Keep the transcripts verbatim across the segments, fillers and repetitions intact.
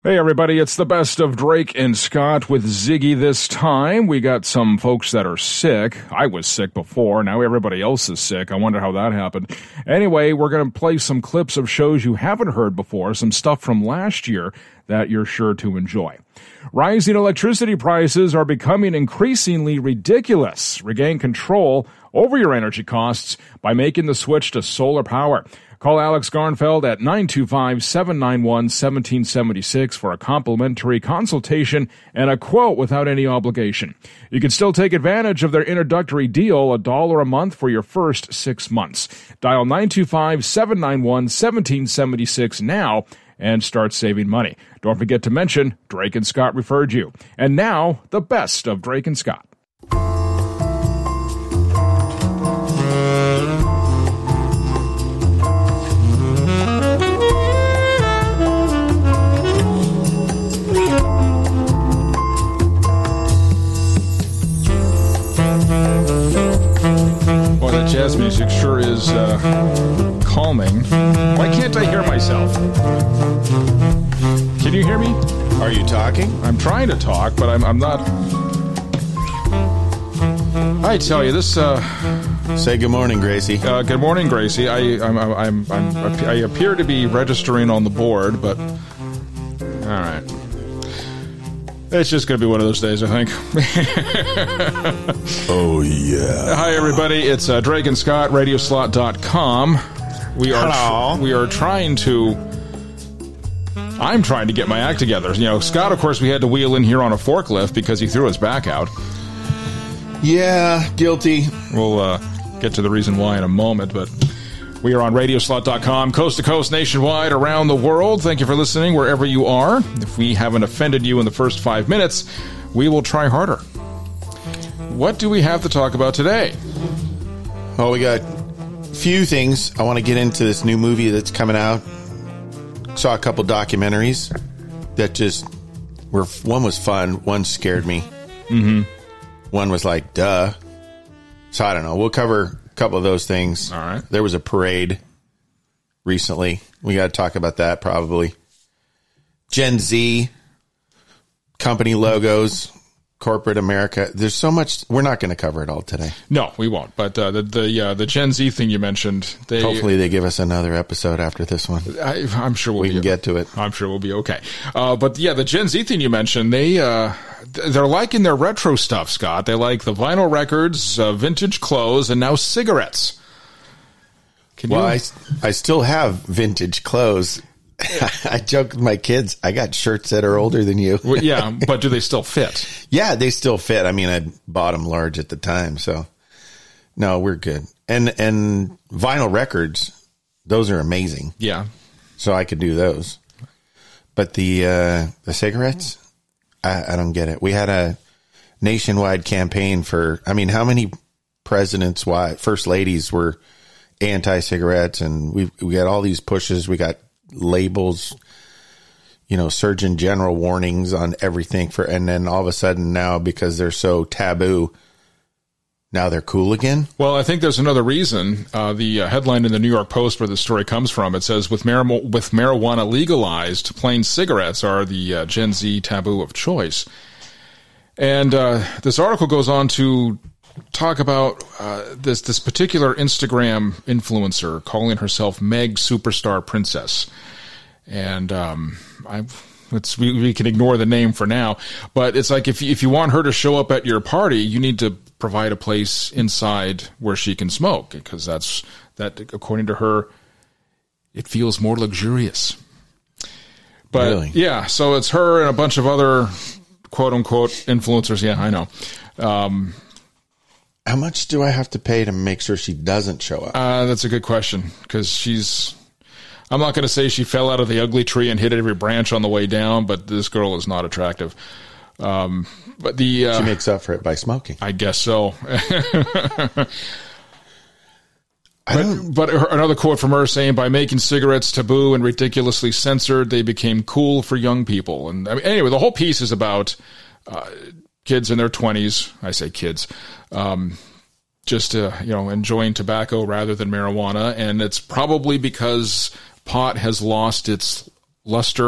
Hey everybody, it's the best of Drake and Scott with Ziggy this time. We got some folks that are sick. I was sick before, now everybody else is sick. I wonder how that happened. Anyway, we're going to play some clips of shows you haven't heard before, some stuff from last year that you're sure to enjoy. Rising electricity prices are becoming increasingly ridiculous. Regain control over your energy costs by making the switch to solar power. Call Alex Garnfeld at nine two five, seven nine one, one seven seven six for a complimentary consultation and a quote without any obligation. You can still take advantage of their introductory deal, a dollar a month for your first six months. Dial nine two five, seven nine one, one seven seven six now and start saving money. Don't forget to mention Drake and Scott referred you. And now, the best of Drake and Scott. Jazz music sure is uh, calming. Why can't I hear myself? Can you hear me? Are you talking? I'm trying to talk, but I'm, I'm not. I tell you, this. Uh, Say good morning, Gracie. Uh, good morning, Gracie. I, I'm, I'm, I'm, I'm, I appear to be registering on the board, but all right. It's just going to be one of those days, I think. Oh, yeah. Hi, everybody. It's uh, Drake and Scott, radio slot dot com. We are Hello. Tr- we are trying to... I'm trying to get my act together. You know, Scott, of course, we had to wheel in here on a forklift because he threw his back out. Yeah, guilty. We'll uh, get to the reason why in a moment, but... We are on radio slot dot com, coast to coast, nationwide, around the world. Thank you for listening wherever you are. If we haven't offended you in the first five minutes, we will try harder. What do we have to talk about today? Well, we got a few things. I want to get into this new movie that's coming out. Saw a couple documentaries that just were, one was fun, one scared me. Mm-hmm. One was like, duh. So I don't know. We'll cover couple of those things. All right. There was a parade recently. We got to talk about that probably. Gen Z, company logos, corporate America. There's so much. We're not going to cover it all today. No, we won't. But uh, the the uh, the Gen Z thing you mentioned. They, Hopefully they give us another episode after this one. I, I'm sure we'll we be, can get to it. I'm sure we'll be okay. Uh, but yeah, the Gen Z thing you mentioned. They uh, they're liking their retro stuff, Scott. They like the vinyl records, uh, vintage clothes, and now cigarettes. Can well, you? I I still have vintage clothes. I joke with my kids. I got shirts that are older than you. Well, yeah, but do they still fit? Yeah, they still fit. I mean, I bought them large at the time, so no, we're good. And and vinyl records, those are amazing. Yeah, so I could do those. But the uh, the cigarettes, I, I don't get it. We had a nationwide campaign for. I mean, how many presidents, why first ladies were anti-cigarettes, and we we got all these pushes. We got labels, you know, Surgeon General warnings on everything for, and then all of a sudden now, because they're so taboo, now they're cool again. Well, I think there's another reason. Uh, the uh, headline in the New York Post where the story comes from, it says, with, mar- with marijuana legalized, plain cigarettes are the uh, Gen Z taboo of choice. And uh, this article goes on to talk about uh, this this particular Instagram influencer calling herself Meg Superstar Princess. And um, I, let's, we, we can ignore the name for now. But it's like if, if you want her to show up at your party, you need to provide a place inside where she can smoke, because that's that, according to her, it feels more luxurious. But really? Yeah, so it's her and a bunch of other quote unquote influencers. Yeah, I know. Um, How much do I have to pay to make sure she doesn't show up? Uh, that's a good question, because she's, I'm not going to say she fell out of the ugly tree and hit every branch on the way down, but this girl is not attractive. Um, but the, uh, she makes up for it by smoking. I guess so. But, but her, another quote from her saying, by making cigarettes taboo and ridiculously censored, they became cool for young people. And I mean, anyway, the whole piece is about uh, kids in their twenties. I say kids, um, just uh, you know, enjoying tobacco rather than marijuana. And it's probably because pot has lost its luster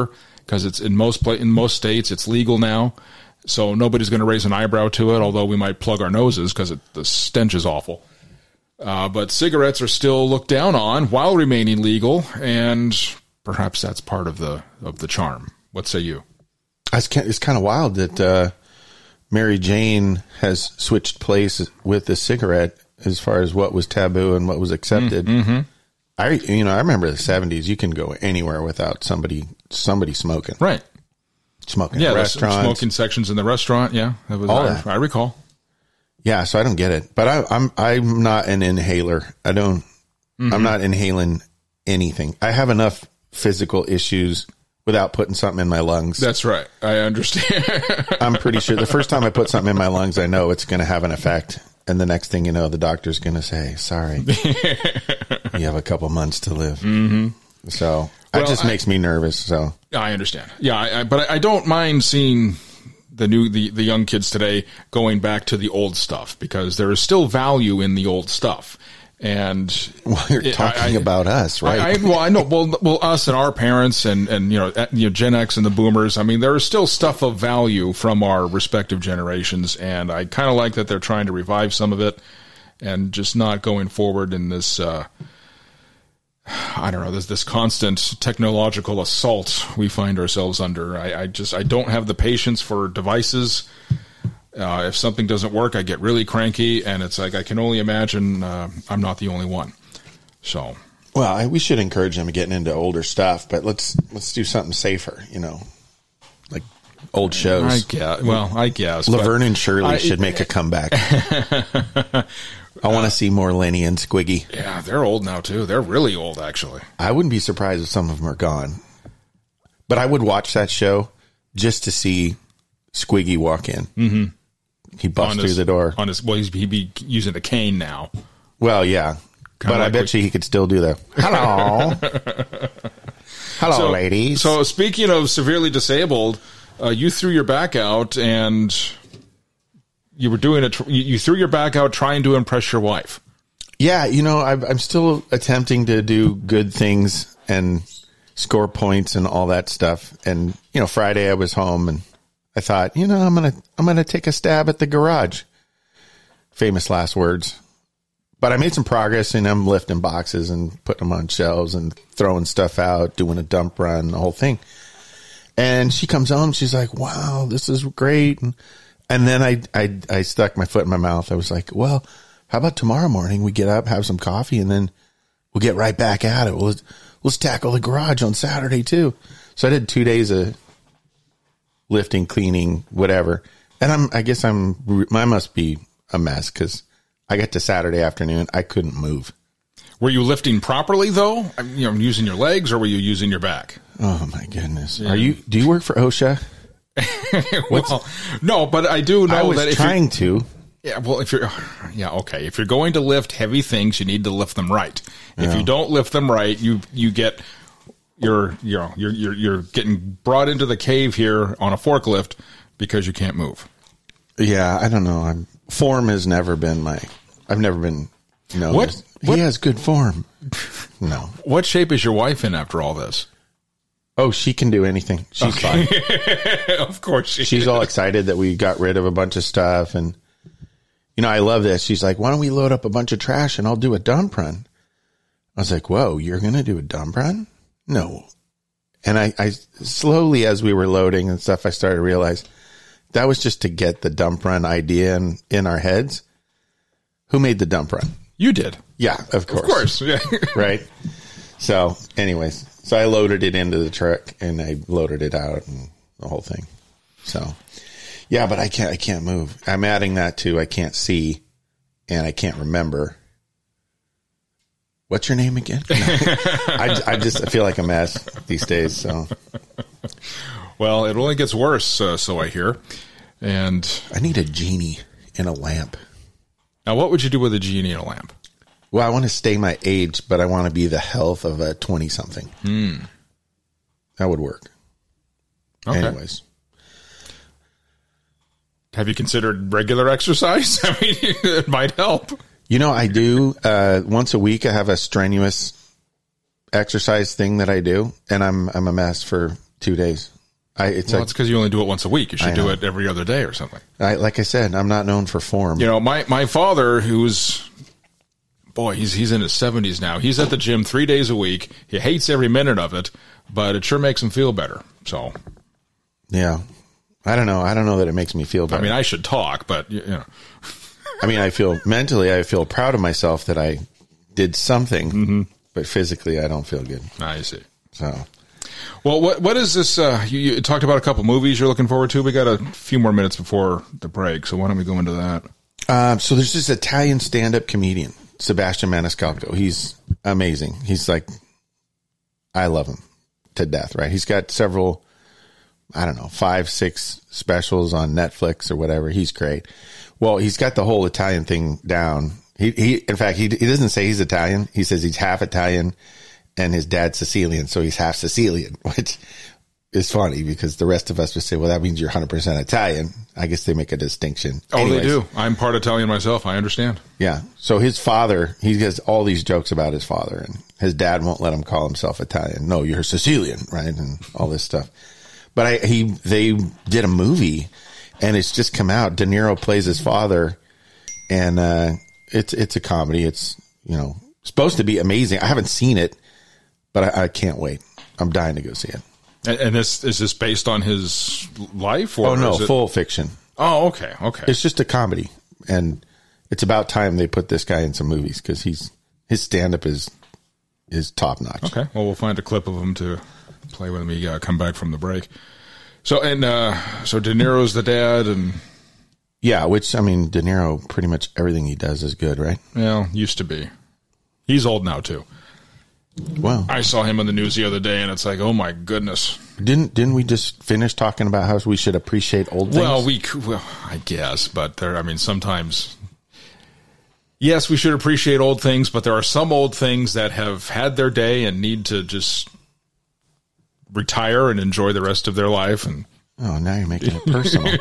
because it's in most pla- in most states it's legal now. So nobody's going to raise an eyebrow to it, although we might plug our noses because the stench is awful. Uh, but cigarettes are still looked down on while remaining legal, and perhaps that's part of the of the charm. What say you? It's kind of wild that uh, Mary Jane has switched place with the cigarette as far as what was taboo and what was accepted. Mm-hmm. I, you know, I remember the seventies. You can go anywhere without somebody somebody smoking. Right. Smoking yeah, in restaurants. Smoking sections in the restaurant. Yeah, that was. All I, that. I recall. Yeah, so I don't get it, but I, I'm I'm not an inhaler. I don't. Mm-hmm. I'm not inhaling anything. I have enough physical issues without putting something in my lungs. That's right. I understand. I'm pretty sure the first time I put something in my lungs, I know it's going to have an effect, and the next thing you know, the doctor's going to say, "Sorry, you have a couple months to live." Mm-hmm. So. Well, that just I, makes me nervous. So I understand. Yeah, I, I, but I don't mind seeing the new the, the young kids today going back to the old stuff because there is still value in the old stuff. And well, you're it, talking I, about us, right? I, I, well, I know. Well, well, us and our parents, and and you know, you know, Gen X and the Boomers. I mean, there is still stuff of value from our respective generations, and I kind of like that they're trying to revive some of it, and just not going forward in this. Uh, I don't know, there's this constant technological assault we find ourselves under. I, I just, I don't have the patience for devices. Uh, if something doesn't work, I get really cranky, and it's like, I can only imagine uh, I'm not the only one. So. Well, I, we should encourage them getting into older stuff, but let's, let's do something safer, you know, like old shows. I guess. Well, I guess. Laverne and Shirley I, should make a comeback. I want to uh, see more Lenny and Squiggy. Yeah, they're old now, too. They're really old, actually. I wouldn't be surprised if some of them are gone. But I would watch that show just to see Squiggy walk in. Mm-hmm. He busts through the door. On his, well, he's, he'd be using a cane now. Well, yeah. Kinda but like I bet we, you he could still do that. Hello. Hello, so, ladies. So speaking of severely disabled, uh, you threw your back out and... You were doing it. You threw your back out trying to impress your wife. Yeah, you know, I'm, I'm still attempting to do good things and score points and all that stuff. And you know, Friday I was home and I thought, you know, I'm gonna I'm gonna take a stab at the garage. Famous last words. But I made some progress, and I'm lifting boxes and putting them on shelves and throwing stuff out, doing a dump run, the whole thing. And she comes home. She's like, "Wow, this is great." And, And then I, I I stuck my foot in my mouth. I was like, well, how about tomorrow morning we get up, have some coffee, and then we'll get right back at it. We'll, let's tackle the garage on Saturday, too. So I did two days of lifting, cleaning, whatever. And I'm, I guess I'm, I must be a mess because I got to Saturday afternoon. I couldn't move. Were you lifting properly, though? You know, using your legs, or were you using your back? Oh, my goodness. Yeah. Are you, do you work for OSHA? Well, no, but I do know I was that if trying to. Yeah, well, if you're, yeah, okay. If you're going to lift heavy things, you need to lift them right. Yeah. If you don't lift them right, you you get you're you know you're you're you're getting brought into the cave here on a forklift because you can't move. Yeah, I don't know. I'm form has never been my. I've never been. No, what? He has good form. No. What shape is your wife in after all this? Oh, she can do anything. She's okay. fine. Of course she She's is. all excited that we got rid of a bunch of stuff. And, you know, I love this. She's like, why don't we load up a bunch of trash and I'll do a dump run? I was like, whoa, you're going to do a dump run? No. And I, I slowly, as we were loading and stuff, I started to realize that was just to get the dump run idea in, in our heads. Who made the dump run? You did. Yeah, of course. Of course. Yeah. Right. So anyways, so I loaded it into the truck and I loaded it out and the whole thing. So yeah, but I can't, I can't move. I'm adding that to, I can't see and I can't remember. What's your name again? No. I, I just I feel like a mess these days. So, well, it only gets worse. Uh, so I hear. And I need a genie and a lamp. Now, what would you do with a genie and a lamp? Well, I want to stay my age, but I want to be the health of a twenty-something. Hmm. That would work. Okay. Anyways. Have you considered regular exercise? I mean, it might help. You know, I do. Uh, once a week, I have a strenuous exercise thing that I do, and I'm I'm a mess for two days. I, it's well, like, it's because you only do it once a week. You should I do know. it every other day or something. I, like I said, I'm not known for form. You know, my, my father, who's, boy, he's he's in his seventies now. He's at the gym three days a week. He hates every minute of it, but it sure makes him feel better. So, yeah, I don't know. I don't know that it makes me feel better. I mean, I should talk, but you know, I mean, I feel mentally, I feel proud of myself that I did something, mm-hmm. but physically, I don't feel good. I see. So. Well, what what is this? Uh, you, you talked about a couple movies you're looking forward to. We got a few more minutes before the break, so why don't we go into that? Um, so there's this Italian stand-up comedian, Sebastian Maniscalco. He's amazing. He's like, I love him to death, right? He's got several, I don't know, five, six specials on Netflix or whatever. He's great. Well, he's got the whole Italian thing down. He, he in fact, he he doesn't say he's Italian. He says he's half Italian. And his dad's Sicilian, so he's half Sicilian, which is funny because the rest of us would say, well, that means you're one hundred percent Italian. I guess they make a distinction. Oh, Anyways, they do. I'm part Italian myself. I understand. Yeah. So his father, he has all these jokes about his father, and his dad won't let him call himself Italian. No, you're Sicilian, right? And all this stuff. But I, he, they did a movie, and it's just come out. De Niro plays his father, and uh, it's it's a comedy. It's, you know, supposed to be amazing. I haven't seen it. But I, I can't wait. I'm dying to go see it. And, and this is this based on his life? Or oh, no, is it... full fiction. Oh, okay, okay. It's just a comedy. And it's about time they put this guy in some movies because he's his stand-up is is top-notch. Okay, well, we'll find a clip of him to play when we uh, come back from the break. So, and uh, so De Niro's the dad, and... Yeah, which, I mean, De Niro, pretty much everything he does is good, right? Well, used to be. He's old now, too. Well, I saw him on the news the other day, and it's like, oh my goodness! Didn't didn't we just finish talking about how we should appreciate old things? Well, we well, I guess, but there. I mean, sometimes, yes, we should appreciate old things, but there are some old things that have had their day and need to just retire and enjoy the rest of their life. And oh, now you're making it personal.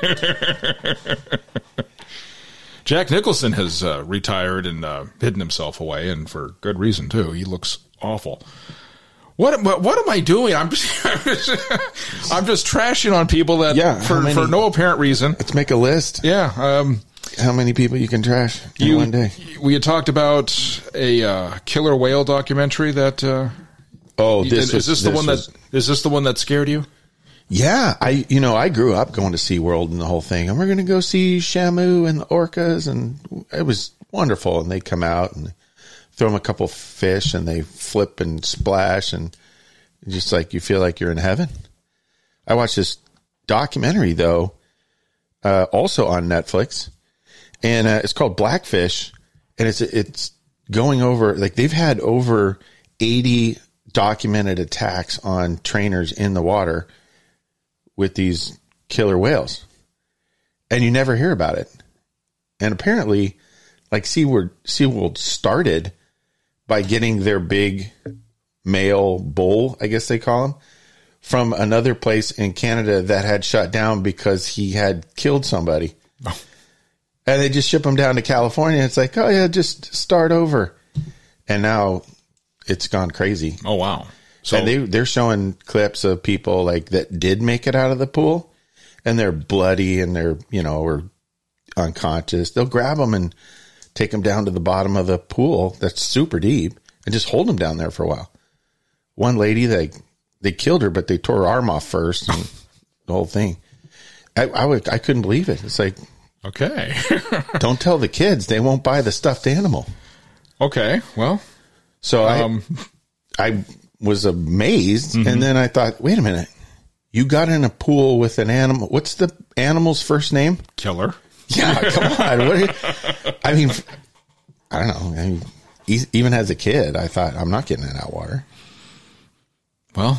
Jack Nicholson has uh, retired and uh, hidden himself away, and for good reason too. He looks awful. What what, what am I doing? I'm just, I'm just I'm just trashing on people that yeah, for many, for no apparent reason. Let's make a list. Yeah. Um, how many people you can trash in you, one day? We had talked about a uh, killer whale documentary that. Uh, oh, this is was, this the this one was, that is this the one that scared you? Yeah, I you know I grew up going to SeaWorld and the whole thing, and we're going to go see Shamu and the orcas, and it was wonderful. And they come out and throw them a couple fish, and they flip and splash, and just like you feel like you're in heaven. I watched this documentary though, uh, also on Netflix, and uh, it's called Blackfish, and it's it's going over like they've had over eighty documented attacks on trainers in the water with these killer whales, and you never hear about it. And apparently, like SeaWorld, SeaWorld started by getting their big male bull, I guess they call him, from another place in Canada that had shut down because he had killed somebody. Oh. And they just ship him down to California. It's like, oh yeah, just start over. And now it's gone crazy. Oh, wow. So and they, they're showing clips of people like that did make it out of the pool, and they're bloody and they're, you know, or unconscious. They'll grab them and take them down to the bottom of the pool that's super deep and just hold them down there for a while. One lady, they, they killed her, but they tore her arm off first and the whole thing. I, I, would, I couldn't believe it. It's like, okay. Don't tell the kids. They won't buy the stuffed animal. Okay. Well, so um, I, I was amazed. Mm-hmm. And then I thought, wait a minute, you got in a pool with an animal. What's the animal's first name? Killer. Yeah. Come on. What you, I mean, I don't know. I mean, even as a kid, I thought I'm not getting in that water. Well,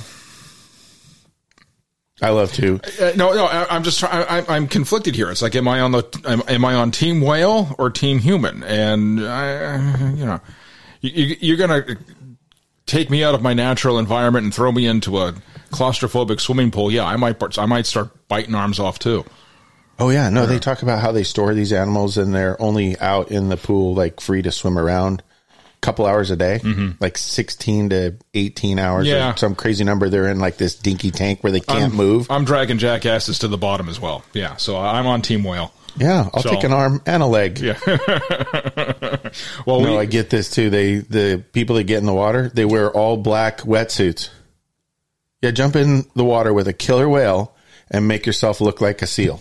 I love to. Uh, no, no. I, I'm just. I, I'm conflicted here. It's like, am I on the? Am, am I on Team Whale or Team Human? And I, you know, you, you're gonna take me out of my natural environment and throw me into a claustrophobic swimming pool. Yeah, I might. I might start biting arms off too. Oh yeah, no. They talk about how they store these animals and they're only out in the pool, like free to swim around, couple hours a day, mm-hmm. like sixteen to eighteen hours, yeah. or some crazy number. They're in like this dinky tank where they can't I'm, move. I'm dragging jackasses to the bottom as well. Yeah, so I'm on Team Whale. Yeah, I'll so, take an arm and a leg. Yeah. well, no, we, I get this too. They the people that get in the water, they wear all black wetsuits. Yeah, jump in the water with a killer whale and make yourself look like a seal.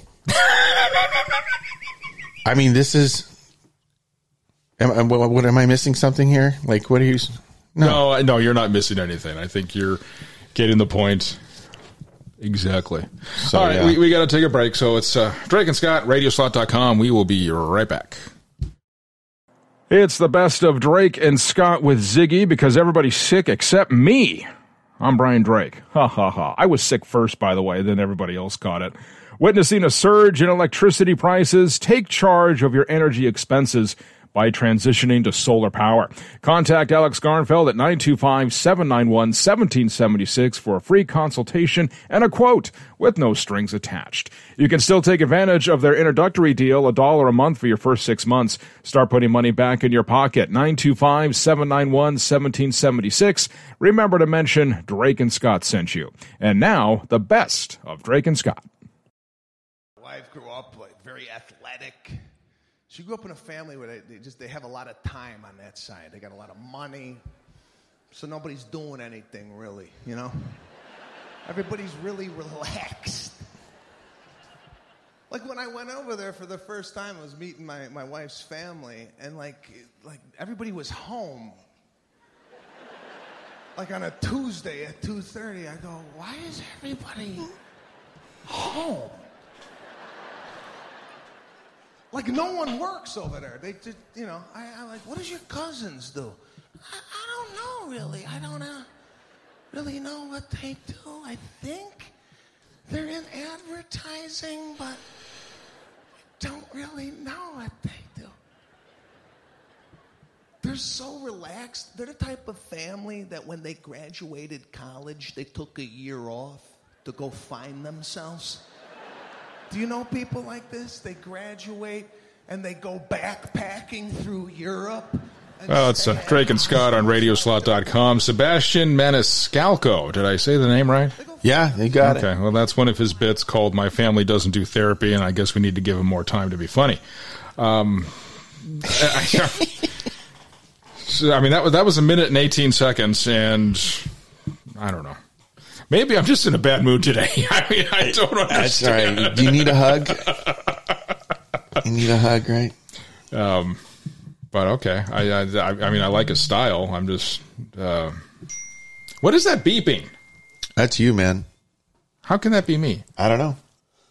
I mean, this is. Am, what, what am I missing something here? Like, what are you? No. no, no, you're not missing anything. I think you're getting the point. Exactly. So, All right, yeah. we, we got to take a break. So it's uh, Drake and Scott, radio slot dot com. We will be right back. It's the best of Drake and Scott with Ziggy because everybody's sick except me. I'm Brian Drake. Ha, ha, ha. I was sick first, by the way, then everybody else got it. Witnessing a surge in electricity prices, take charge of your energy expenses by transitioning to solar power. Contact Alex Garnfeld at nine two five, seven nine one, one seven seven six for a free consultation and a quote with no strings attached. You can still take advantage of their introductory deal, a dollar a month for your first six months. Start putting money back in your pocket. nine two five, seven nine one, one seven seven six. Remember to mention Drake and Scott sent you. And now, the best of Drake and Scott. My wife grew up like very athletic. She grew up in a family where they, they just they have a lot of time on that side. They got a lot of money, so nobody's doing anything really, you know? Everybody's really relaxed. Like when I went over there for the first time, I was meeting my, my wife's family, and like like everybody was home. Like on a Tuesday at two thirty, I go, why is everybody home? Like, no one works over there. They just, you know, I, I'm like, what does your cousins do? I, I don't know, really. I don't uh, really know what they do. I think they're in advertising, but I don't really know what they do. They're so relaxed. They're the type of family that when they graduated college, they took a year off to go find themselves. Do you know people like this? They graduate and they go backpacking through Europe. Well, it's uh, Drake and Scott on radio slot dot com. Sebastian Maniscalco. Did I say the name right? Yeah, you got okay, it. Okay, well, that's one of his bits called My Family Doesn't Do Therapy, and I guess we need to give him more time to be funny. Um, I, so, I mean, that was, that was a minute and eighteen seconds, and I don't know. Maybe I'm just in a bad mood today. I mean, I don't understand. That's all right. Do you need a hug? You need a hug, right? Um, but okay. I, I, I mean, I like his style. I'm just. Uh, what is that beeping? That's you, man. How can that be me? I don't know.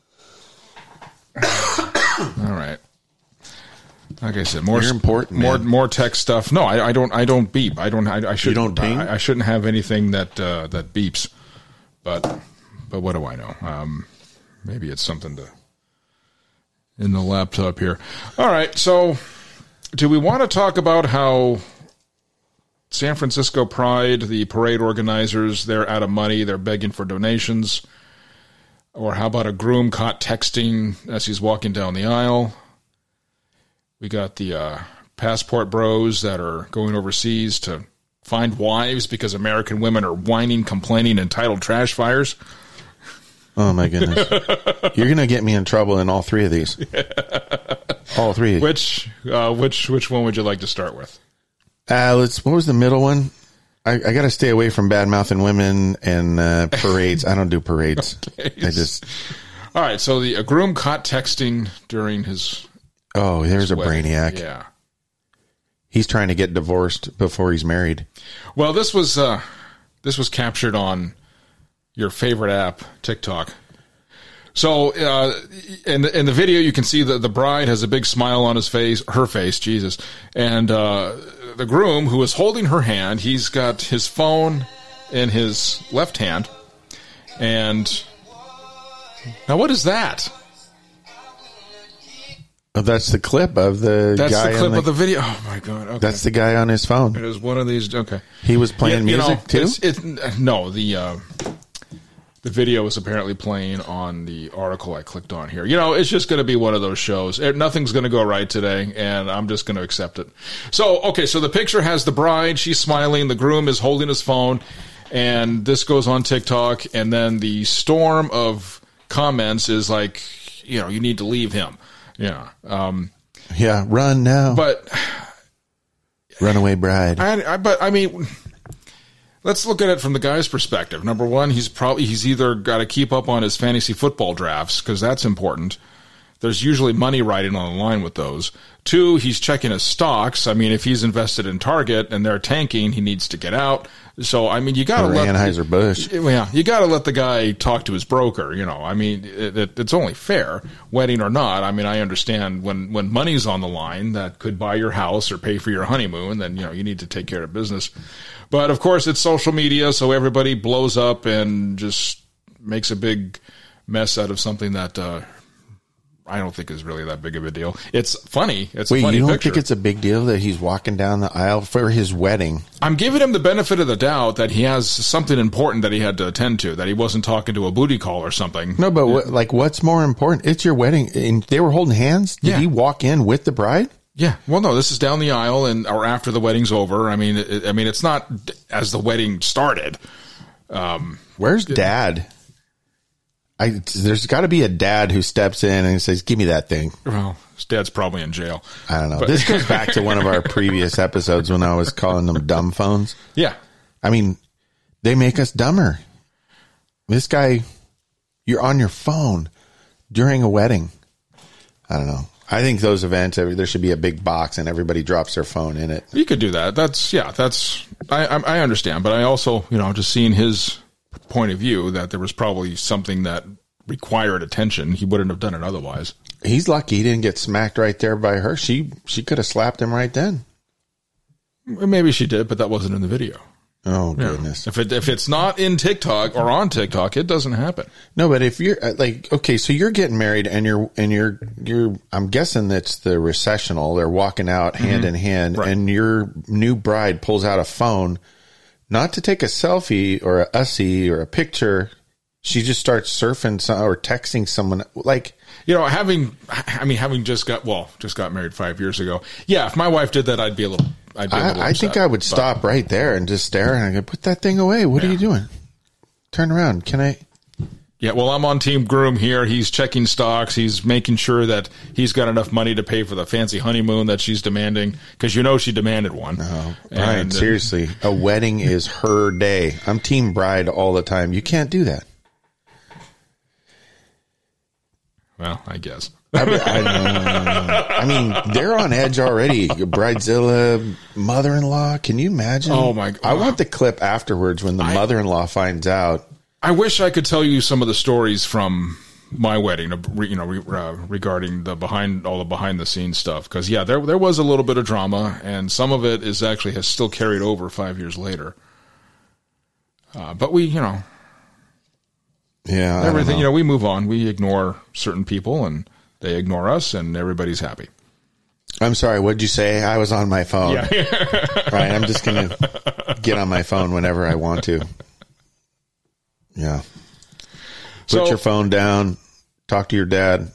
All right. Like I said, more You're important, more man. more tech stuff. No, I, I don't. I don't beep. I don't. I, I should. You don't ping? I, I shouldn't have anything that uh, that beeps. But but what do I know? Um, maybe it's something to in the laptop here. All right. So, do we want to talk about how San Francisco Pride, the parade organizers, they're out of money, they're begging for donations, or how about a groom caught texting as he's walking down the aisle? We got the uh, passport bros that are going overseas to find wives because American women are whining, complaining, entitled trash fires. Oh, my goodness. You're going to get me in trouble in all three of these. All three. Which uh, which which one would you like to start with? Uh, let's. What was the middle one? I, I got to stay away from bad-mouthing women and uh, parades. I don't do parades. Okay. I just... All right, so the a groom caught texting during his... Oh, there's his a wedding. brainiac. Yeah. He's trying to get divorced before he's married. Well, this was uh, this was captured on your favorite app, TikTok. So uh, in the, in the video, you can see that the bride has a big smile on his face, her face, Jesus, and uh, the groom, who is holding her hand, he's got his phone in his left hand, and now what is that? Oh, that's the clip of the that's guy. That's the clip the, of the video. Oh, my God. Okay. That's the guy on his phone. It was one of these. Okay. He was playing yeah, music, you know, too? It's, it, no, the uh, The video is apparently playing on the article I clicked on here. You know, it's just going to be one of those shows. It, nothing's going to go right today, and I'm just going to accept it. So, okay, so the picture has the bride. She's smiling. The groom is holding his phone, and this goes on TikTok. And then the storm of comments is like, you know, you need to leave him. Yeah. Um, yeah, run now. But runaway bride. I, I, but, I mean... Let's look at it from the guy's perspective. Number one, he's probably he's either got to keep up on his fantasy football drafts because that's important. There's usually money riding on the line with those. Two, he's checking his stocks. I mean, if he's invested in Target and they're tanking, he needs to get out. So, I mean, you got to let Anheuser-Busch. Yeah, you got to let the guy talk to his broker. You know, I mean, it, it, it's only fair, wedding or not. I mean, I understand when when money's on the line that could buy your house or pay for your honeymoon, then you know you need to take care of business. But of course, it's social media, so everybody blows up and just makes a big mess out of something that uh, I don't think is really that big of a deal. It's funny. It's Wait, a funny you don't picture. think it's a big deal that he's walking down the aisle for his wedding? I'm giving him the benefit of the doubt that he has something important that he had to attend to, that he wasn't talking to a booty call or something. No, but what, like, what's more important? It's your wedding, and they were holding hands. Did Yeah. he walk in with the bride? Yeah, well, no, this is down the aisle and or after the wedding's over. I mean, it, I mean, it's not as the wedding started. Um, Where's dad? I there's got to be a dad who steps in and says, "Give me that thing." well, his dad's probably in jail. I don't know. But- This goes back to one of our previous episodes when I was calling them dumb phones. Yeah, I mean, they make us dumber. This guy, you're on your phone during a wedding. I don't know. I think those events, there should be a big box and everybody drops their phone in it. you could do that. That's yeah, that's I I I understand, but I also you know just seeing his point of view that there was probably something that required attention. He wouldn't have done it otherwise. He's lucky he didn't get smacked right there by her. She she could have slapped him right then. Maybe she did, but that wasn't in the video. Oh, Yeah. goodness. If it if it's not in TikTok or on TikTok, it doesn't happen. No, but if you're uh, like, okay, so you're getting married and you're, and you're, you're, I'm guessing that's the recessional. They're walking out hand in hand Right. and your new bride pulls out a phone, not to take a selfie or a ussy or a picture. She just starts surfing some, or texting someone like, You know, having, I mean, having just got, well, just got married five years ago. Yeah, if my wife did that, I'd be a little, I'd be a little I, I upset, think I would but- stop right there and just stare and I go, put that thing away. What are Yeah. you doing? Turn around. Can I? Yeah, well, I'm on Team Groom here. He's checking stocks. He's making sure that he's got enough money to pay for the fancy honeymoon that she's demanding, because you know she demanded one. Oh, Brian, And, uh, seriously, a wedding is her day. I'm team bride all the time. You can't do that. Well, I guess. I, I, I mean, they're on edge already. Bridezilla, mother-in-law. Can you imagine? Oh, my- I want the clip afterwards when the I- mother-in-law finds out. I wish I could tell you some of the stories from my wedding, you know, uh, regarding the behind all the behind the scenes stuff. Because yeah, there there was a little bit of drama, and some of it is actually has still carried over five years later. Uh, but we, you know, Yeah, I don't everything, know. you know, we move on. We ignore certain people, and they ignore us, and everybody's happy. I'm sorry. What'd you say? I was on my phone. Yeah. Right. I'm just gonna get on my phone whenever I want to. Yeah. Put So- your phone down. Talk to your dad.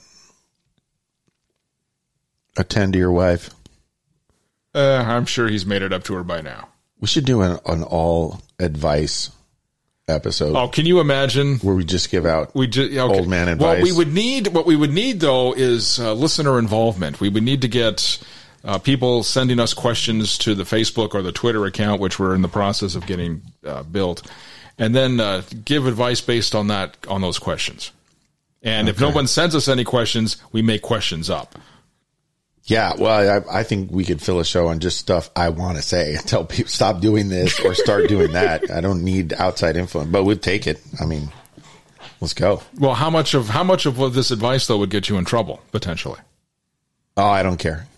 Attend to your wife. Uh, I'm sure he's made it up to her by now. We should do an, an all advice episode Oh, can you imagine? where we just give out. We just okay. Old man What we advice. would need, what we would need though, is uh, listener involvement. We would need to get uh, people sending us questions to the Facebook or the Twitter account, which we're in the process of getting uh, built, and then uh, give advice based on that on those questions. And if no one sends us any questions, we make questions up. Yeah, well, I, I think we could fill a show on just stuff I want to say. Tell people stop doing this or start doing that. I don't need outside influence, but we'll take it. I mean, let's go. Well, how much of how much of this advice though would get you in trouble potentially? Oh, I don't care.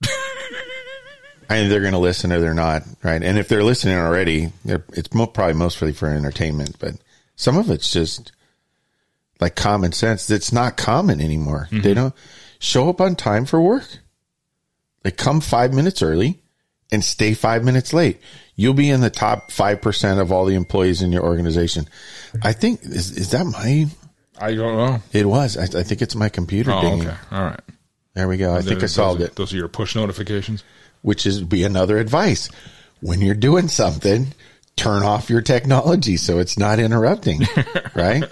I mean, they're going to listen or they're not, right? And if they're listening already, they're, it's mo- probably mostly for entertainment, but some of it's just like common sense. It's not common anymore. Mm-hmm. They don't show up on time for work. They come five minutes early and stay five minutes late. You'll be in the top five percent of all the employees in your organization. I think, is, is that my, I don't know. it was, I, I think it's my computer Oh, dinging. okay. All right. There we go. I think I solved those, it, Those are your push notifications? which is be another advice. When you're doing something, turn off your technology so it's not interrupting, right?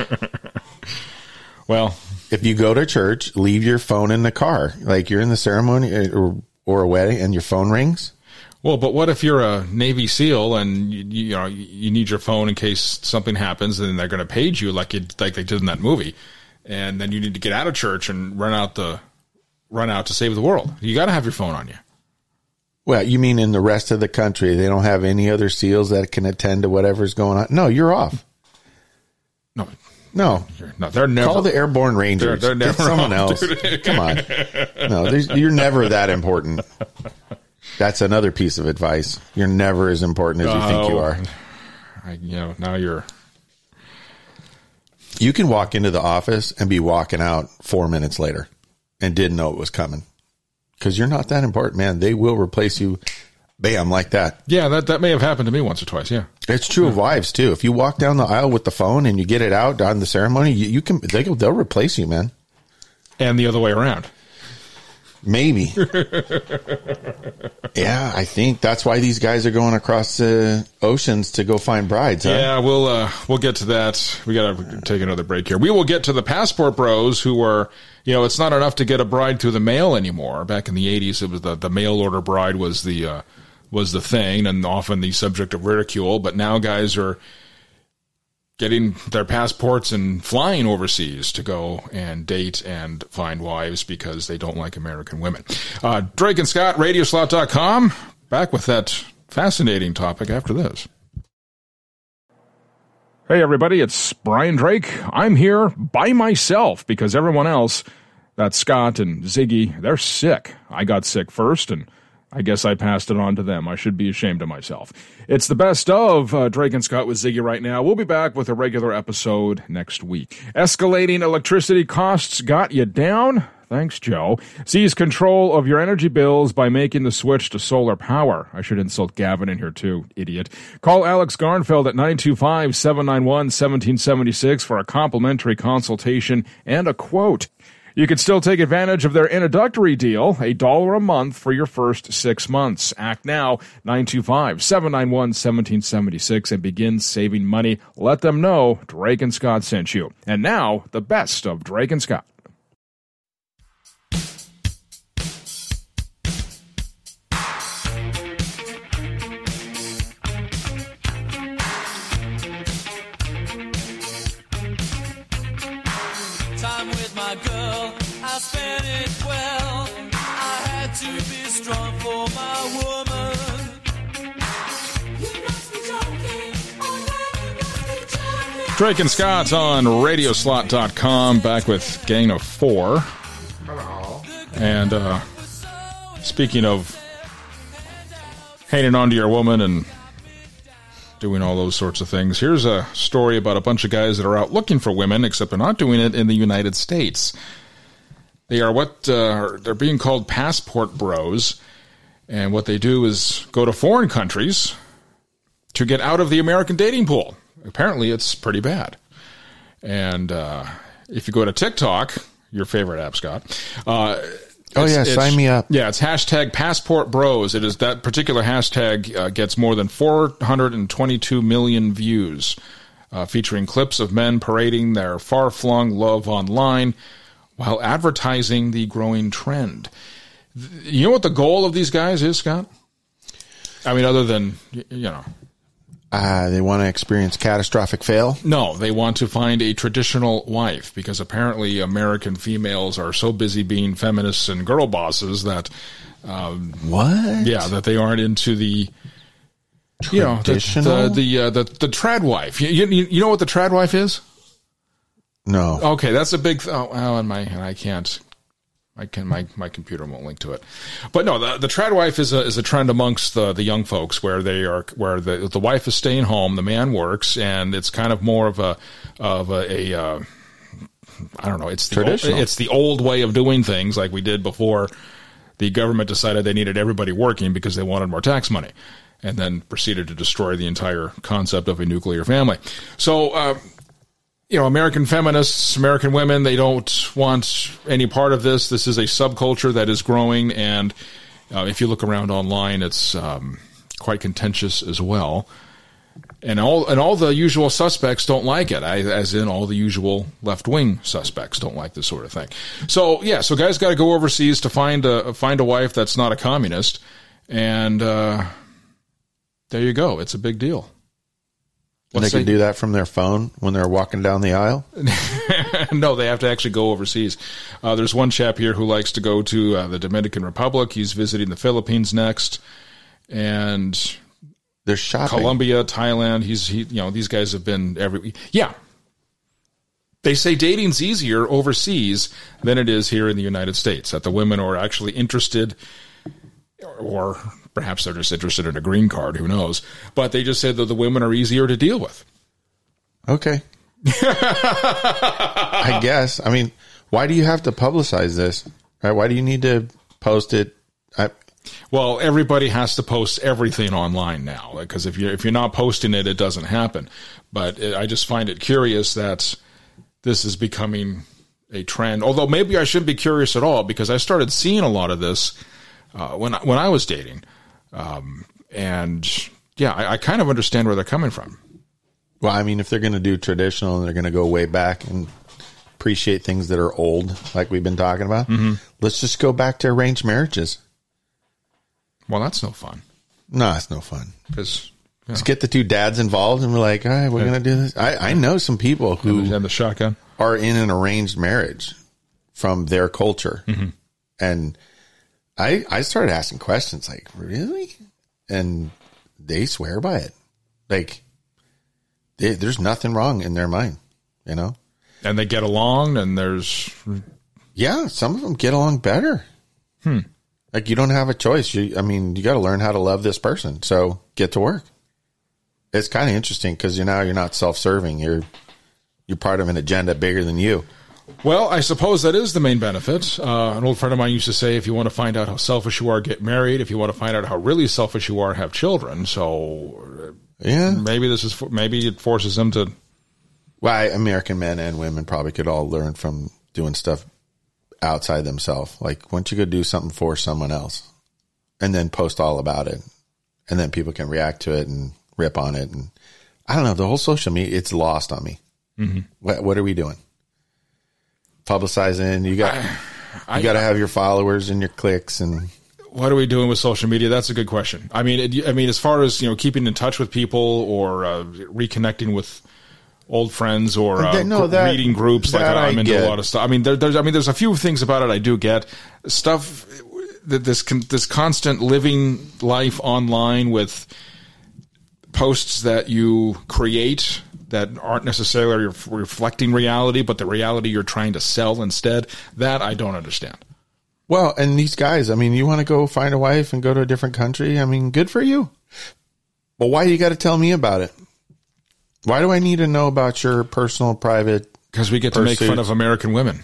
Well, If you go to church, leave your phone in the car. Like you're in the ceremony or, or a wedding and your phone rings. well, but what if you're a Navy SEAL and you, you know you need your phone in case something happens, and they're going to page you like it, like they did in that movie, and then you need to get out of church and run out the run out to save the world. You got to have your phone on you. Well, you mean in the rest of the country, they don't have any other SEALs that can attend to whatever's going on? No, you're off. No, No. you're, no, they're never. Call the Airborne Rangers. They're- they're Get never someone off, else. dude. Come on. No, there's- you're never that important. That's another piece of advice. You're never as important as you think you Oh, are. I, you know, now you're. You can walk into the office and be walking out four minutes later and didn't know it was coming because you're not that important, man. They will replace you. Bam, like that. Yeah, that that may have happened to me once or twice. Yeah. It's true of wives too. If you walk down the aisle with the phone and you get it out on the ceremony, you, you can they, they'll replace you, man. And the other way around. Maybe. Yeah, I think that's why these guys are going across the oceans to go find brides. Huh? Yeah, we'll uh, we'll get to that. We got to take another break here. We will get to the passport bros who are, you know, it's not enough to get a bride through the mail anymore. Back in the eighties, it was the, the mail order bride was the uh, was the thing, and often the subject of ridicule. But now guys are getting their passports and flying overseas to go and date and find wives because they don't like American women. Uh, Drake and Scott, radio slot dot com. Back with that fascinating topic after this. Hey, everybody, it's Brian Drake. I'm here by myself because everyone else, that's Scott and Ziggy, they're sick. I got sick first, and I guess I passed it on to them. I should be ashamed of myself. It's the best of uh, Drake and Scott with Ziggy right now. We'll be back with a regular episode next week. Escalating electricity costs got you down? Thanks, Joe. Seize control of your energy bills by making the switch to solar power. I should insult Gavin in here too, idiot. Call Alex Garnfeld at nine two five, seven nine one, one seven seven six for a complimentary consultation and a quote. You can still take advantage of their introductory deal, a dollar a month for your first six months. Act now, nine two five, seven nine one, one seven seven six, and begin saving money. Let them know Drake and Scott sent you. And now, the best of Drake and Scott. Time with my girl, I spent it well. I had to be strong for my woman. You must be joking, oh man, you must be joking. Drake and Scott on radio slot dot com, back with Gang of Four. And uh, speaking of hanging on to your woman and doing all those sorts of things, here's a story about a bunch of guys that are out looking for women, except they're not doing it in the United States. They are what uh, they're being called passport bros, and what they do is go to foreign countries to get out of the American dating pool. Apparently, it's pretty bad. And uh, if you go to TikTok, your favorite app, Scott. Uh, Oh, it's- yeah, it's- sign me up. Yeah, it's hashtag passport bros. It is that particular hashtag uh, gets more than four hundred twenty-two million views, uh, featuring clips of men parading their far-flung love online while advertising the growing trend. You know what the goal of these guys is, Scott? I mean, other than, y- you know, Uh, they want to experience catastrophic fail. no, they want to find a traditional wife because apparently American females are so busy being feminists and girl bosses that, um, What? yeah, that they aren't into the, you know, the Traditional? the the, uh, the, the trad wife. You, you, you know what the trad wife is? No. Okay, that's a big. Th- oh, well, and my and I can't. I can my my computer won't link to it, but no, the the trad wife is a is a trend amongst the the young folks where they are where the the wife is staying home, the man works, and it's kind of more of a of a, a uh, I don't know, it's the old, Traditional. it's the old way of doing things like we did before the government decided they needed everybody working because they wanted more tax money, and then proceeded to destroy the entire concept of a nuclear family. So, uh, you know, American feminists, American women, they don't want any part of this. This is a subculture that is growing, and uh, if you look around online, it's um, quite contentious as well. And all and all the usual suspects don't like it, I, as in all the usual left-wing suspects don't like this sort of thing. So, yeah, so guys got to go overseas to find a find a wife that's not a communist, and uh, there you go. It's a big deal. And they can do that from their phone when they're walking down the aisle? No, they have to actually go overseas. Uh, there's one chap here who likes to go to uh, the Dominican Republic. He's visiting the Philippines next, and there's shopping. Colombia, Thailand. He's he, you know, these guys have been every yeah. They say dating's easier overseas than it is here in the United States. That the women are actually interested, or perhaps they're just interested in a green card. Who knows? But they just said that the women are easier to deal with. Okay. I guess. I mean, why do you have to publicize this? Right? Why do you need to post it? I, Well, everybody has to post everything online now, because if you're if you're not posting it, it doesn't happen. But it, I just find it curious that this is becoming a trend. Although maybe I shouldn't be curious at all, because I started seeing a lot of this uh, when I, when I was dating, um, and yeah, I, I kind of understand where they're coming from. Well, I mean, if they're going to do traditional and they're going to go way back and appreciate things that are old, like we've been talking about, mm-hmm. let's just go back to arranged marriages. Well, that's no fun. No, it's no fun. Because yeah. Let's get the two dads involved, and we're like, all right, we're yeah. going to do this. I, I know some people who have the shotgun are in an arranged marriage from their culture. Mm-hmm. And I I started asking questions like, really? And they swear by it. Like, they, there's nothing wrong in their mind, you know? And they get along, and there's... Yeah, some of them get along better. Hmm. Like, you don't have a choice. You, I mean, you got to learn how to love this person. So get to work. It's kind of interesting because you're now you're not self-serving. You're you're part of an agenda bigger than you. Well, I suppose that is the main benefit. Uh, an old friend of mine used to say, if you want to find out how selfish you are, get married. If you want to find out how really selfish you are, have children. So yeah, maybe this is maybe it forces them to. Well, I, American men and women probably could all learn from doing stuff outside themselves. Like, once you go do something for someone else and then post all about it, and then people can react to it and rip on it. And I don't know, the whole social media, it's lost on me. Mm-hmm. What, what are we doing? Publicizing. You got, I, I, you got to have your followers and your clicks. And what are we doing with social media? That's a good question. I mean, it, I mean, as far as, you know, keeping in touch with people or uh, reconnecting with old friends or uh, no, that, reading groups, like I'm into a lot of stuff. I mean, there, there's, I mean, there's a few things about it I do get. Stuff that this this constant living life online with posts that you create that aren't necessarily reflecting reality, but the reality you're trying to sell instead. That I don't understand. Well, and these guys, I mean, you want to go find a wife and go to a different country? I mean, good for you. But why do you got to tell me about it? Why do I need to know about your personal, private? Because we get to make fun of American women.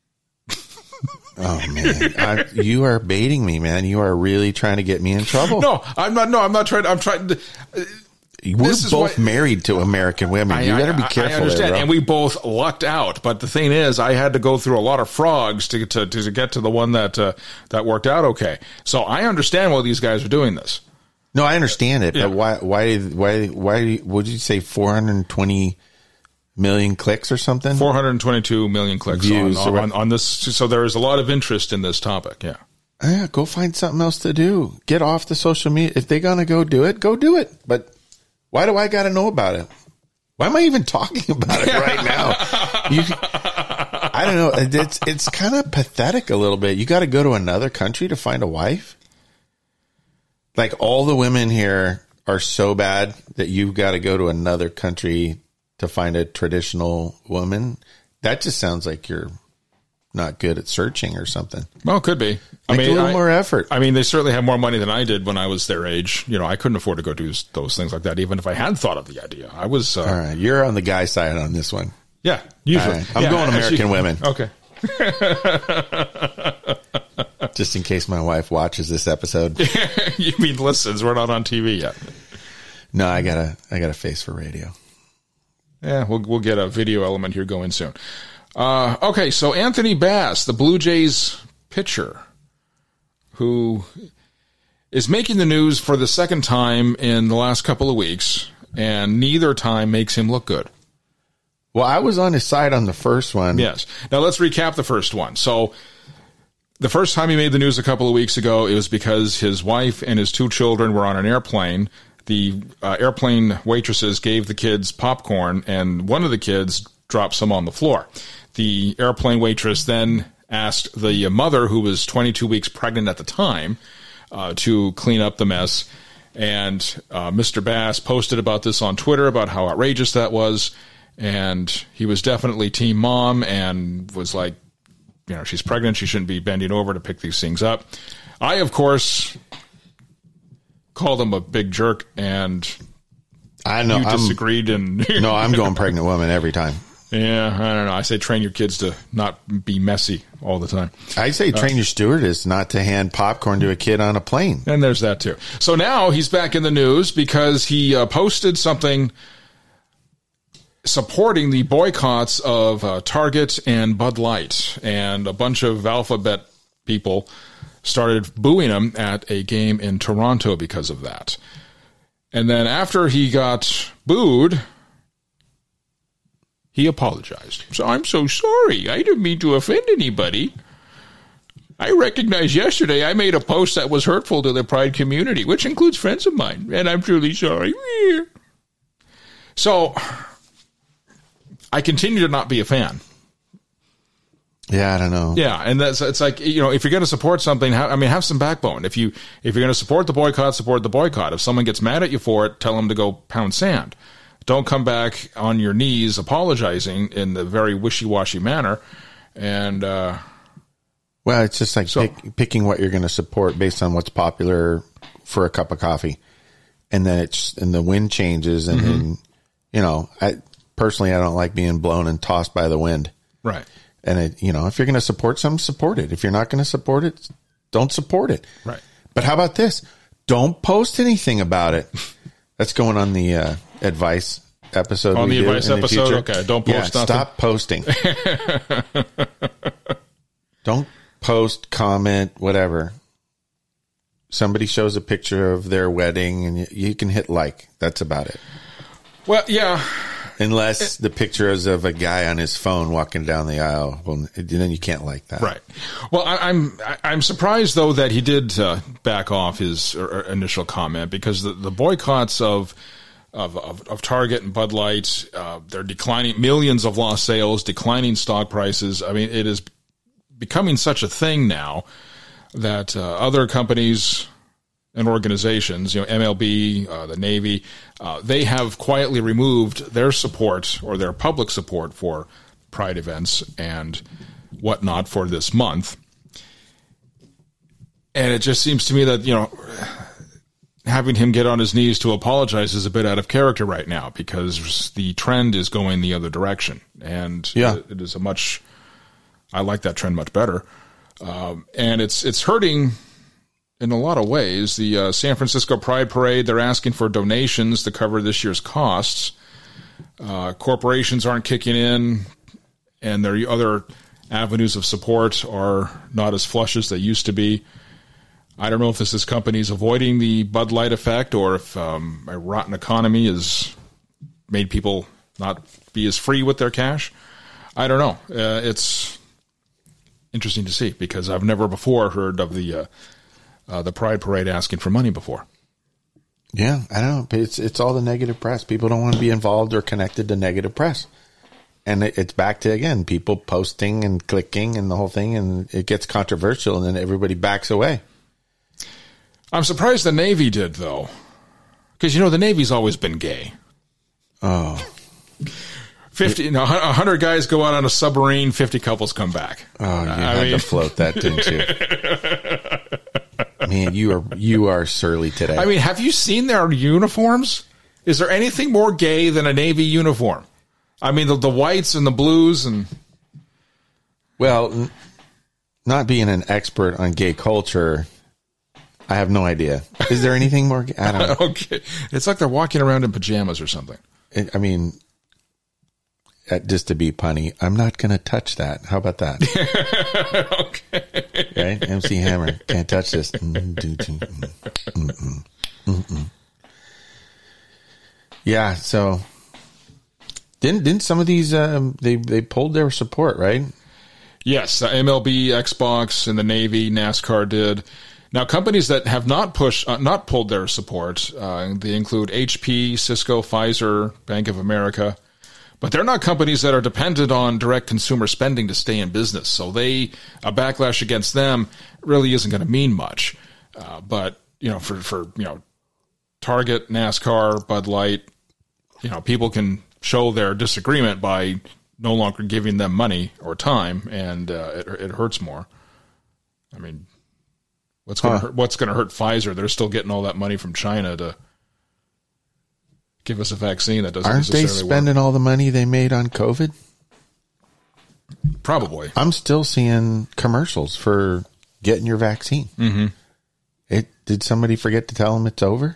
Oh man, I, you are baiting me, man. You are really trying to get me in trouble. No, I'm not. No, I'm not trying. I'm trying to. Uh, We're both why, married to American women. I, you better be careful. I understand, there, and we both lucked out. But the thing is, I had to go through a lot of frogs to to, to get to the one that uh, that worked out okay. So I understand why these guys are doing this. No, I understand it, yeah. But why, why, why, why, what did you say, four hundred twenty million clicks or something? four hundred twenty-two million clicks Views, on, on, on this. So there is a lot of interest in this topic, yeah. Yeah, go find something else to do. Get off the social media. If they're going to go do it, go do it. But why do I got to know about it? Why am I even talking about it right now? You, I don't know. It's, it's kind of pathetic a little bit. You got to go to another country to find a wife? Like, all the women here are so bad that you've got to go to another country to find a traditional woman. That just sounds like you're not good at searching or something. Well, it could be. I Make mean, a little I, more effort. I mean, they certainly have more money than I did when I was their age. You know, I couldn't afford to go do those things like that, even if I had thought of the idea. I was. Uh, All right, you're on the guy side on this one. Yeah, usually. Right. I'm yeah, going American you, women. Okay. Just in case my wife watches this episode. You mean listens? We're not on T V yet. No, I got a I got a face for radio. Yeah, we'll we'll get a video element here going soon. Uh, okay, so Anthony Bass, the Blue Jays pitcher, who is making the news for the second time in the last couple of weeks, and neither time makes him look good. Well, I was on his side on the first one. Yes. Now let's recap the first one. So the first time he made the news a couple of weeks ago, it was because his wife and his two children were on an airplane. The uh, airplane waitresses gave the kids popcorn, and one of the kids dropped some on the floor. The airplane waitress then asked the mother, who was twenty-two weeks pregnant at the time, uh, to clean up the mess. And uh, Mister Bass posted about this on Twitter, about how outrageous that was. And he was definitely team mom and was like, you know, she's pregnant. She shouldn't be bending over to pick these things up. I, of course, called him a big jerk, and I know you I'm, disagreed. And no, I'm going pregnant woman every time. Yeah, I don't know. I say train your kids to not be messy all the time. I say train uh, your stewardess not to hand popcorn to a kid on a plane. And there's that too. So now he's back in the news because he uh, posted something supporting the boycotts of uh, Target and Bud Light, and a bunch of alphabet people started booing him at a game in Toronto because of that. And then after he got booed, he apologized. So I'm so sorry. I didn't mean to offend anybody. I recognize yesterday I made a post that was hurtful to the Pride community, which includes friends of mine, and I'm truly sorry. So I continue to not be a fan. Yeah, I don't know. Yeah, and that's it's like, you know, if you're going to support something, I mean, have some backbone. If you if you're going to support the boycott, support the boycott. If someone gets mad at you for it, tell them to go pound sand. Don't come back on your knees apologizing in the very wishy-washy manner. And uh, well, it's just like so, pick, picking what you're going to support based on what's popular for a cup of coffee, and then it's and the wind changes, and mm-hmm. then you know, I personally I don't like being blown and tossed by the wind. Right. And it, you know, if you're going to support something, support it. If you're not going to support it, don't support it. Right. But how about this? Don't post anything about it. That's going on the uh, advice episode. On the advice the episode? future. Okay, don't post yeah, nothing. Stop posting. Don't post, comment, whatever. Somebody shows a picture of their wedding and you, you can hit like. That's about it. Well, yeah. Unless the picture is of a guy on his phone walking down the aisle, well, then you can't like that. Right. Well, I, I'm I'm surprised though that he did uh, back off his uh, initial comment, because the, the boycotts of, of of of Target and Bud Light, uh, they're declining, millions of lost sales, declining stock prices. I mean, it is becoming such a thing now that uh, other companies and organizations, you know, M L B, uh, the Navy, uh, they have quietly removed their support or their public support for Pride events and whatnot for this month. And it just seems to me that, you know, having him get on his knees to apologize is a bit out of character right now, because the trend is going the other direction. And yeah. it is a much, I like that trend much better. Um, and it's, it's hurting in a lot of ways. The uh, San Francisco Pride Parade, they're asking for donations to cover this year's costs. Uh, corporations aren't kicking in, and their other avenues of support are not as flush as they used to be. I don't know if this is companies avoiding the Bud Light effect, or if um, a rotten economy has made people not be as free with their cash. I don't know. Uh, it's interesting to see, because I've never before heard of the uh, Uh, the Pride Parade asking for money before. Yeah, I don't know. It's it's all the negative press. People don't want to be involved or connected to negative press. And it, it's back to, again, people posting and clicking and the whole thing, and it gets controversial, and then everybody backs away. I'm surprised the Navy did, though. Because, you know, the Navy's always been gay. Oh. fifty, you know, one hundred guys go out on a submarine, fifty couples come back. Oh, you I had mean... to float that, didn't you? Man, you are you are surly today. I mean, have you seen their uniforms? Is there anything more gay than a Navy uniform? I mean, the, the whites and the blues and... Well, n- not being an expert on gay culture, I have no idea. Is there anything more? I don't know. Okay. It's like they're walking around in pajamas or something. It, I mean, uh, just to be punny, I'm not going to touch that. How about that? Okay. Right? M C Hammer. Can't touch this. Mm-mm. Mm-mm. Mm-mm. Yeah, so didn't didn't some of these um, they they pulled their support, right? Yes, uh, M L B, Xbox, and the Navy, NASCAR did. Now, companies that have not pushed, uh, not pulled their support, uh, they include H P, Cisco, Pfizer, Bank of America, but they're not companies that are dependent on direct consumer spending to stay in business. So they a backlash against them really isn't going to mean much. Uh, but you know, for for you know, Target, NASCAR, Bud Light, you know, people can show their disagreement by no longer giving them money or time, and uh, it it hurts more. I mean. What's going to huh. hurt, what's going to hurt Pfizer? They're still getting all that money from China to give us a vaccine that doesn't Aren't they necessarily spending work. all the money they made on COVID? Probably. I'm still seeing commercials for getting your vaccine. Mm-hmm. It did somebody forget to tell them it's over?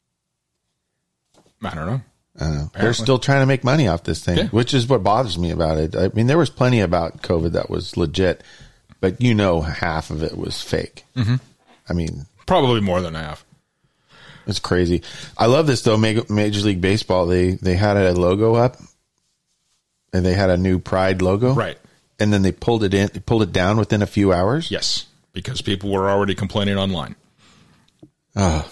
I don't know. Uh, they're still trying to make money off this thing, Yeah. which is what bothers me about it. I mean, there was plenty about COVID that was legit, but you know, half of it was fake. Mm-hmm. I mean, Probably more than half. it's crazy. I love this though. Major League Baseball, they they had a logo up, and they had a new Pride logo, Right. And then they pulled it in, pulled it down within a few hours. Yes, because people were already complaining online. Oh,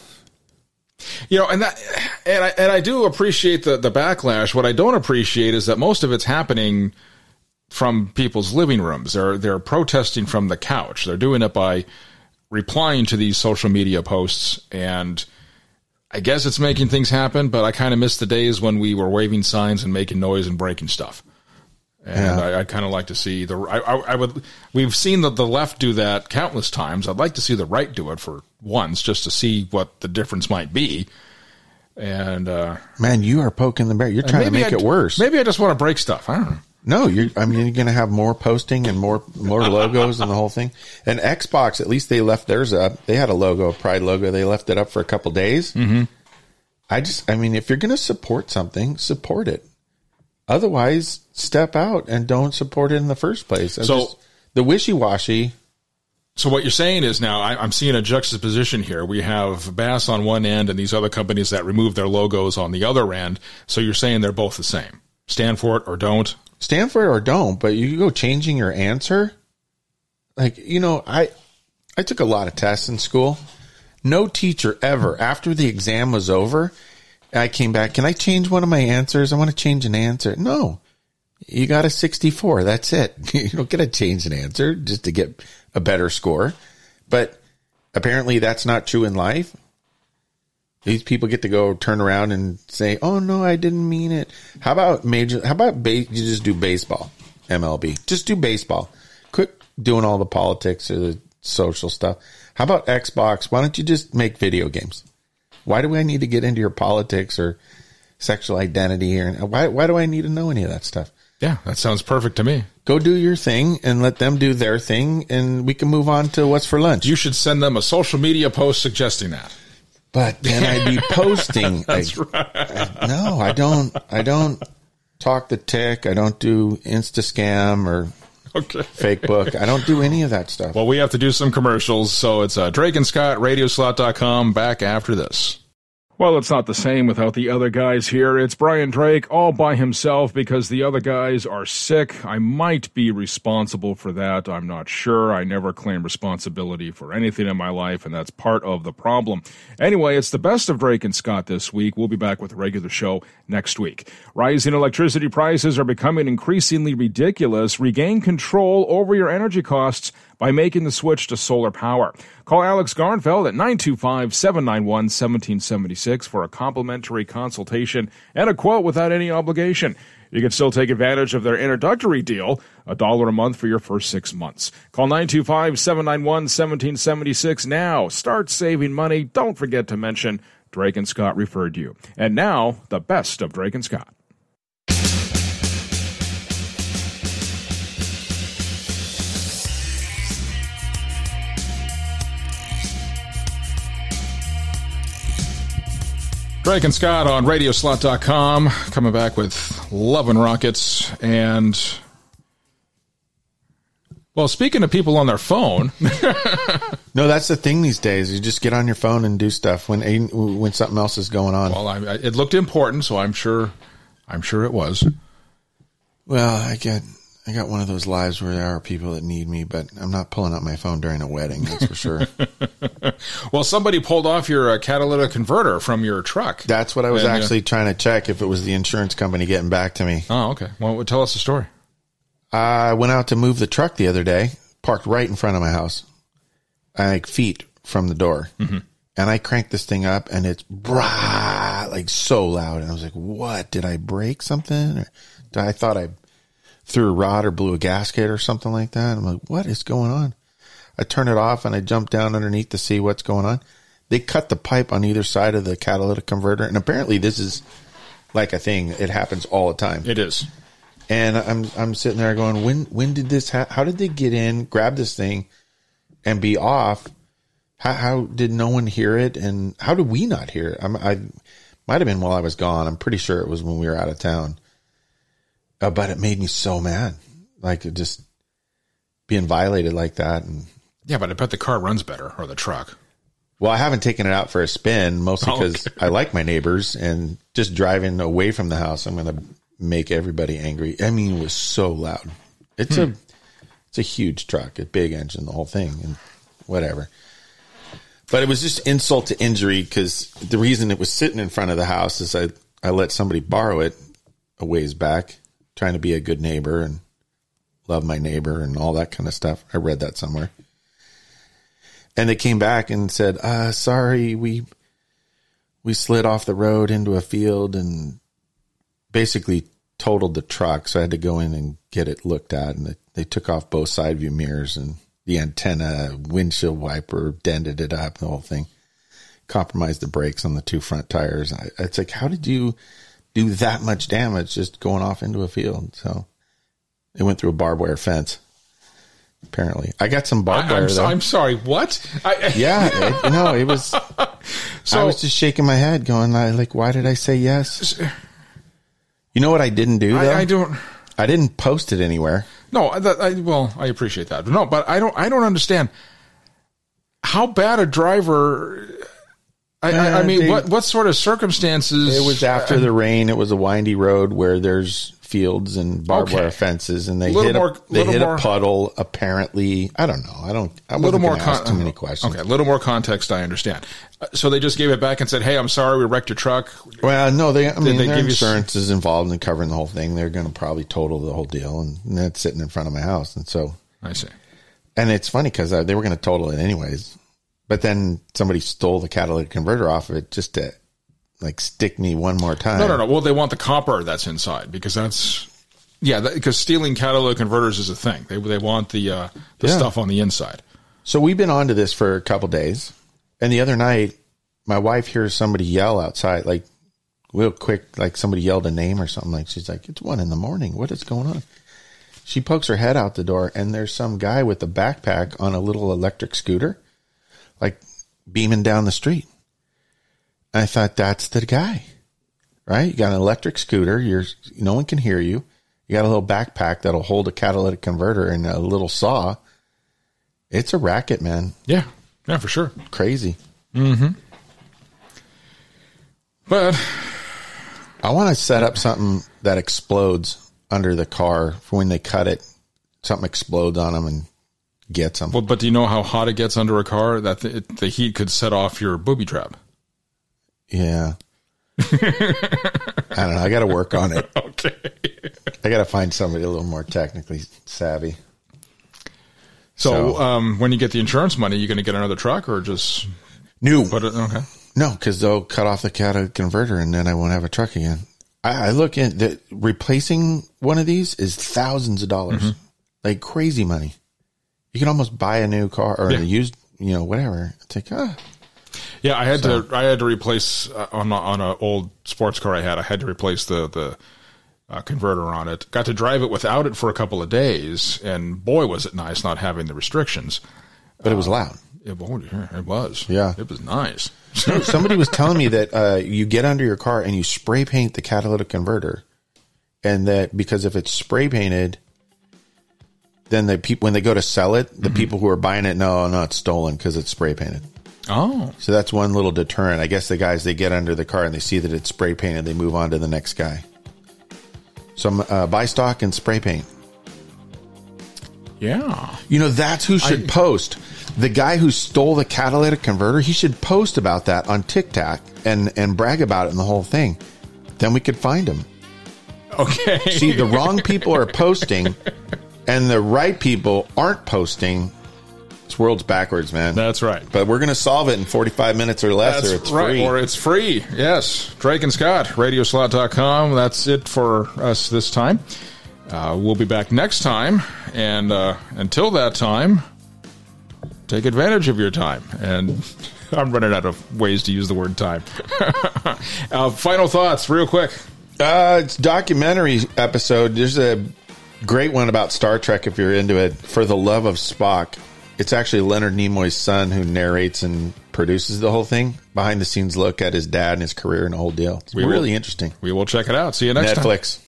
You know, and that, and I and I do appreciate the the backlash. What I don't appreciate is that most of it's happening from people's living rooms. They're they're protesting from the couch. They're doing it by replying to these social media posts, and I guess it's making things happen. But I kind of miss the days when we were waving signs and making noise and breaking stuff. And Yeah. I, I'd kind of like to see the. I, I, I would. We've seen the the left do that countless times. I'd like to see the right do it for once, just to see what the difference might be. And uh, man, you are poking the bear. You're trying to maybe make I- it worse. Maybe I just want to break stuff. I don't know. No, you're. I mean, you're going to have more posting and more more logos and the whole thing. And Xbox, at least they left theirs up. They had a logo, a Pride logo. They left it up for a couple days. Mm-hmm. I just, I mean, if you're going to support something, support it. Otherwise, step out and don't support it in the first place. I'm So- just- the wishy washy. So what you're saying is now I, I'm seeing a juxtaposition here. We have Bass on one end and these other companies that remove their logos on the other end. So you're saying they're both the same. Stand for it or don't. Stand for it or don't, but you go changing your answer. Like, you know, I I took a lot of tests in school. No teacher ever, after the exam was over, I came back, can I change one of my answers? I want to change an answer. No. You got a sixty-four. That's it. You don't get to change an answer just to get a better score. But apparently that's not true in life. These people get to go turn around and say, "Oh no, I didn't mean it." How about major? How about ba- you just do baseball, M L B? Just do baseball. Quit doing all the politics or the social stuff. How about Xbox? Why don't you just make video games? Why do I need to get into your politics or sexual identity? Or why? Why do I need to know any of that stuff? Yeah, that sounds perfect to me. Go do your thing and let them do their thing, and we can move on to what's for lunch. You should send them a social media post suggesting that. But then I'd be posting. That's like, right. I, no, I don't. I don't talk the tick. I don't do Insta scam or Okay. fake book. I don't do any of that stuff. Well, we have to do some commercials, so it's uh, Drake and Scott, radio slot dot com, back after this. Well, it's not the same without the other guys here. It's Brian Drake all by himself because the other guys are sick. I might be responsible for that. I'm not sure. I never claim responsibility for anything in my life, and that's part of the problem. Anyway, it's the best of Drake and Scott this week. We'll be back with a regular show next week. Rising electricity prices are becoming increasingly ridiculous. Regain control over your energy costs by making the switch to solar power. Call Alex Garnfeld at nine two five, seven nine one, one seven seven six for a complimentary consultation and a quote without any obligation. You can still take advantage of their introductory deal, a dollar a month for your first six months. Call nine two five, seven nine one, one seven seven six now. Start saving money. Don't forget to mention Drake and Scott referred you. And now, the best of Drake and Scott. Drake and Scott on radio slot dot com, coming back with Love and Rockets. And, well, speaking of people on their phone. No, that's the thing these days. You just get on your phone and do stuff when when something else is going on. Well, I, it looked important, so I'm sure I'm sure it was. Well, I get... I got one of those lives where there are people that need me, but I'm not pulling out my phone during a wedding, that's for sure. Well, somebody pulled off your uh, catalytic converter from your truck. That's what I was and, actually uh, trying to check, if it was the insurance company getting back to me. Oh, okay. Well, tell us the story. I went out to move the truck the other day, parked right in front of my house, like feet from the door. Mm-hmm. And I cranked this thing up, and it's brah, like so loud. And I was like, what? Did I break something? Or did I thought I... threw a rod or blew a gasket or something like that. I'm like, what is going on? I turn it off and I jump down underneath to see what's going on. They cut the pipe on either side of the catalytic converter. And apparently this is like a thing. It happens all the time. It is. And I'm, I'm sitting there going, when, when did this happen? How did they get in, grab this thing and be off? How, how did no one hear it? And how did we not hear it? I'm, I might've been while I was gone. I'm pretty sure it was when we were out of town. Uh, but it made me so mad, like just being violated like that. And yeah, but I bet the car runs better, or the truck. Well, I haven't taken it out for a spin, mostly Oh, because okay. I like my neighbors, and just driving away from the house, I'm going to make everybody angry. I mean, it was so loud. It's hmm. a it's a huge truck, a big engine, the whole thing, and whatever. But it was just insult to injury, because the reason it was sitting in front of the house is I, I let somebody borrow it a ways back, trying to be a good neighbor and love my neighbor and all that kind of stuff. I read that somewhere. And they came back and said, uh, sorry, we we slid off the road into a field and basically totaled the truck. So I had to go in and get it looked at. And they, they took off both side view mirrors, and the antenna, windshield wiper, dented it up, the whole thing. Compromised the brakes on the two front tires. I, it's like, how did you do that much damage just going off into a field? So it went through a barbed wire fence. Apparently, I got some barbed I, wire. I'm, so, I'm sorry. What? I, yeah, it, no, it was. So, I was just shaking my head, going like, "Why did I say yes?" You know what I didn't do? Though? I, I don't. I didn't post it anywhere. No, that, I, well, I appreciate that. No, but I don't. I don't understand how bad a driver. I, uh, I, I mean, they, what what sort of circumstances? It was after uh, the rain. It was a windy road where there's fields and barbed okay. wire fences, and they hit more, a they hit more, a puddle. Apparently, I don't know. I don't. I wasn't going to ask too many questions. Okay, a little more context. I understand. So they just gave it back and said, "Hey, I'm sorry, we wrecked your truck." Well, no, they. I mean, they their give insurance you... is involved in covering the whole thing. They're going to probably total the whole deal, and that's sitting in front of my house, and so I see. And it's funny because uh, they were going to total it anyways. But then somebody stole the catalytic converter off of it just to like stick me one more time. No, no, no. Well, they want the copper that's inside, because that's, yeah, because stealing catalytic converters is a thing. They they want the uh, the yeah. stuff on the inside. So we've been on to this for a couple days. And the other night, my wife hears somebody yell outside, like real quick, like somebody yelled a name or something. Like she's like, it's one in the morning. What is going on? She pokes her head out the door, and there's some guy with a backpack on a little electric scooter, like beaming down the street. And I thought, that's the guy, right? You got an electric scooter. You're, no one can hear you. You got a little backpack that'll hold a catalytic converter and a little saw. It's a racket, man. Yeah. Yeah, for sure. Crazy. Mm-hmm. But I want to set up something that explodes under the car for when they cut it. Something explodes on them and gets them. Well, but do you know how hot it gets under a car? That the, it, the heat could set off your booby trap. Yeah. I don't know. I got to work on it. Okay. I got to find somebody a little more technically savvy. So, so um, when you get the insurance money, you going to get another truck or just new? Put it, okay. No, because they'll cut off the catalytic converter and then I won't have a truck again. I, I look at the replacing one of these is thousands of dollars, mm-hmm. like crazy money. You can almost buy a new car or yeah. a used, you know, whatever. It's like, ah. Yeah, I had so. to. I had to replace uh, on on an old sports car I had. I had to replace the the uh, converter on it. Got to drive it without it for a couple of days, and boy, was it nice not having the restrictions. But it was loud. Uh, It, it was. Yeah. It was nice. No, somebody was telling me that uh, you get under your car and you spray paint the catalytic converter, and that because if it's spray painted, then the people when they go to sell it, the mm-hmm. people who are buying it know, no, it's stolen because it's spray painted. Oh, so that's one little deterrent. I guess the guys they get under the car and they see that it's spray painted, they move on to the next guy. So uh, buy stock and spray paint. Yeah, you know that's who should I, post. The guy who stole the catalytic converter, he should post about that on TikTok and, and brag about it and the whole thing. Then we could find him. Okay. See, the wrong people are posting and the right people aren't posting. This world's backwards, man. That's right. But we're going to solve it in forty-five minutes or less, That's or it's right, free. Or it's free, yes. Drake and Scott, radio slot dot com. That's it for us this time. Uh, we'll be back next time. And uh, until that time... take advantage of your time. And I'm running out of ways to use the word time. uh, final thoughts, real quick. Uh, it's documentary episode. There's a great one about Star Trek if you're into it. For the Love of Spock. It's actually Leonard Nimoy's son who narrates and produces the whole thing. Behind the scenes look at his dad and his career and the whole deal. It's we really will, interesting. We will check it out. See you next Netflix. time.